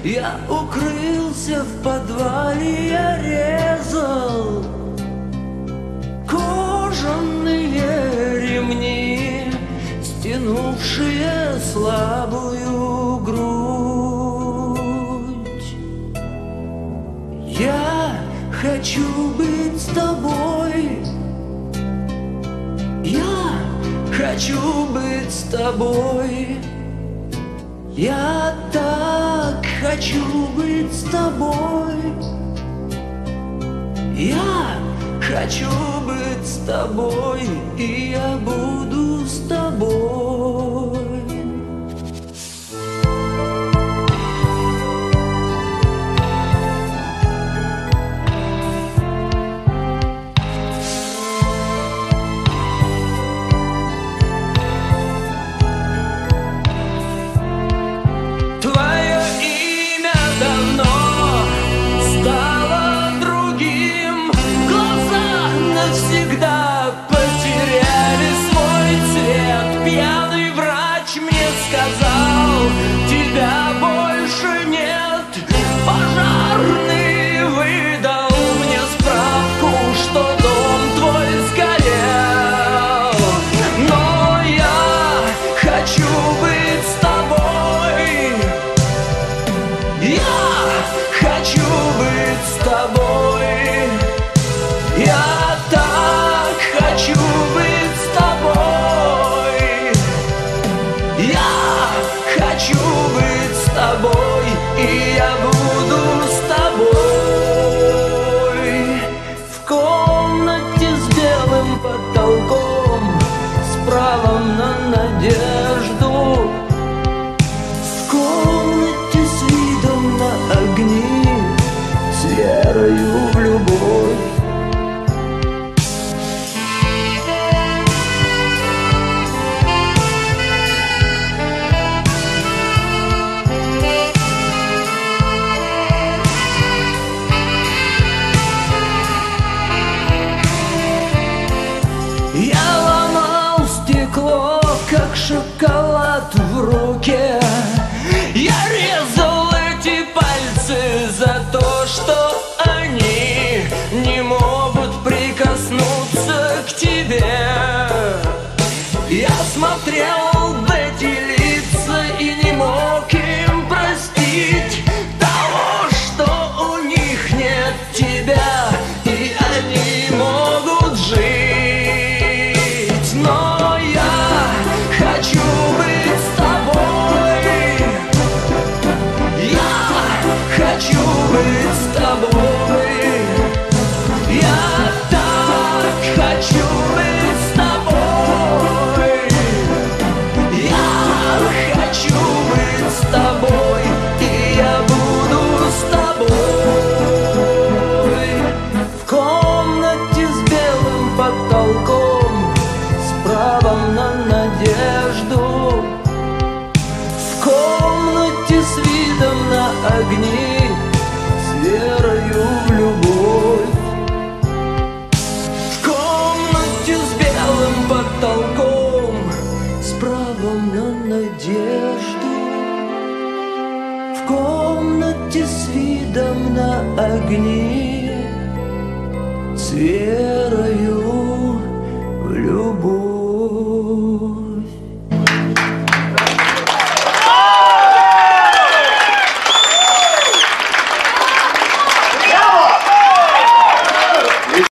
Я укрылся в подвале, я резал кожаные ремни, стянувшие слабую грудь. Я хочу быть с тобой, я хочу быть с тобой. Я так хочу быть с тобой. Я хочу быть с тобой, и я буду с тобой. И я буду с тобой. В комнате с белым потолком, с правом на надежду. В комнате с видом на огни, с верою в любовь. Я ломал стекло, как шоколад в руке. Я резал эти пальцы за то, что они не могут прикоснуться к тебе. Я смотрел в эти лица и не мог им простить того, что у них нет тебя, и они могут жить. Огни, с верою в любовь. В комнате с белым потолком, с правом на надежду. В комнате с видом на огни, с верою